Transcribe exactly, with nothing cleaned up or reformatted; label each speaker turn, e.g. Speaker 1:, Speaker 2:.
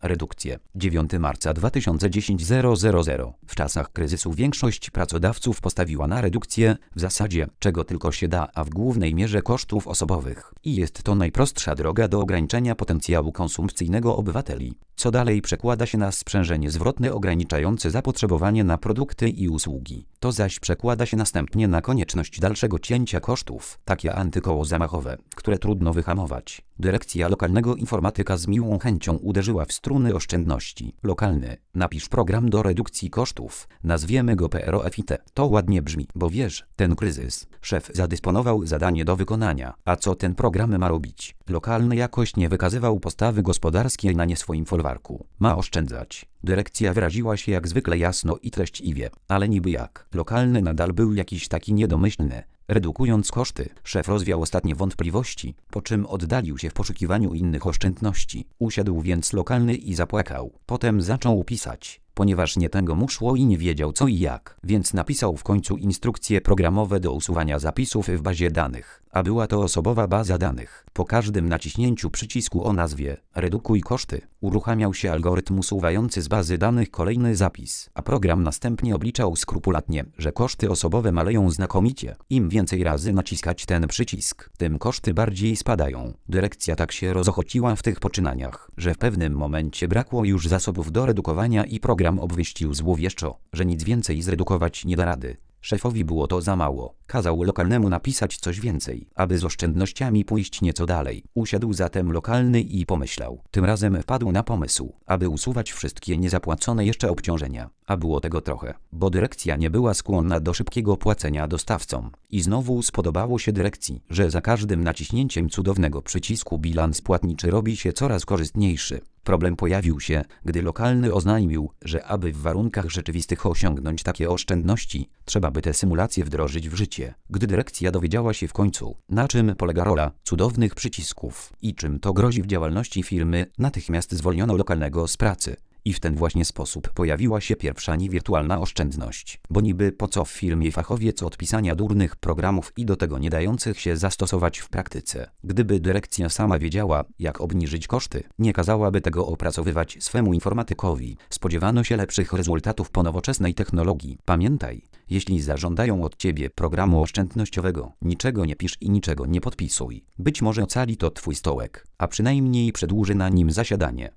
Speaker 1: redukcję. dziewiątego marca dwa tysiące dziesiątego. W czasach kryzysu większość pracodawców postawiła na redukcję, w zasadzie czego tylko się da, a w głównej mierze kosztów osobowych. I jest to najprostsza droga do ograniczenia potencjału konsumpcyjnego obywateli. Co dalej przekłada się na sprzężenie zwrotne ograniczające zapotrzebowanie na produkty i usługi. To zaś przekłada się następnie na konieczność dalszego cięcia kosztów, takie antykoło zamachowe, które trudno wyhamować. Dyrekcja lokalnego informatyka z miłą chęcią uderzyła w struny oszczędności. Lokalny, napisz program do redukcji kosztów, nazwiemy go P R O F I T. To ładnie brzmi, bo wiesz, ten kryzys. Szef zadysponował zadanie do wykonania. A co ten program ma robić? Lokalny jakoś nie wykazywał postawy gospodarskiej na nie swoim folwarku. Ma oszczędzać. Dyrekcja wyraziła się jak zwykle jasno i treściwie, ale niby jak. Lokalny nadal był jakiś taki niedomyślny. Redukując koszty, szef rozwiał ostatnie wątpliwości, po czym oddalił się w poszukiwaniu innych oszczędności. Usiadł więc lokalny i zapłakał. Potem zaczął pisać, ponieważ nie tego mu szło i nie wiedział co i jak, więc napisał w końcu instrukcje programowe do usuwania zapisów w bazie danych, a była to osobowa baza danych. Po każdym naciśnięciu przycisku o nazwie Redukuj koszty, uruchamiał się algorytm usuwający z bazy danych kolejny zapis, a program następnie obliczał skrupulatnie, że koszty osobowe maleją znakomicie. Im więcej razy naciskać ten przycisk, tym koszty bardziej spadają. Dyrekcja tak się rozochociła w tych poczynaniach, że w pewnym momencie brakło już zasobów do redukowania i program obwieścił złowieszczo, że nic więcej zredukować nie da rady. Szefowi było to za mało. Kazał lokalnemu napisać coś więcej, aby z oszczędnościami pójść nieco dalej. Usiadł zatem lokalny i pomyślał. Tym razem wpadł na pomysł, aby usuwać wszystkie niezapłacone jeszcze obciążenia. A było tego trochę, bo dyrekcja nie była skłonna do szybkiego płacenia dostawcom. I znowu spodobało się dyrekcji, że za każdym naciśnięciem cudownego przycisku bilans płatniczy robi się coraz korzystniejszy. Problem pojawił się, gdy lokalny oznajmił, że aby w warunkach rzeczywistych osiągnąć takie oszczędności, trzeba by te symulacje wdrożyć w życie. Gdy dyrekcja dowiedziała się w końcu, na czym polega rola cudownych przycisków i czym to grozi w działalności firmy, natychmiast zwolniono lokalnego z pracy. I w ten właśnie sposób pojawiła się pierwsza niewirtualna oszczędność. Bo niby po co w firmie fachowiec od pisania durnych programów i do tego nie dających się zastosować w praktyce? Gdyby dyrekcja sama wiedziała, jak obniżyć koszty, nie kazałaby tego opracowywać swemu informatykowi. Spodziewano się lepszych rezultatów po nowoczesnej technologii. Pamiętaj, jeśli zażądają od ciebie programu oszczędnościowego, niczego nie pisz i niczego nie podpisuj. Być może ocali to twój stołek, a przynajmniej przedłuży na nim zasiadanie.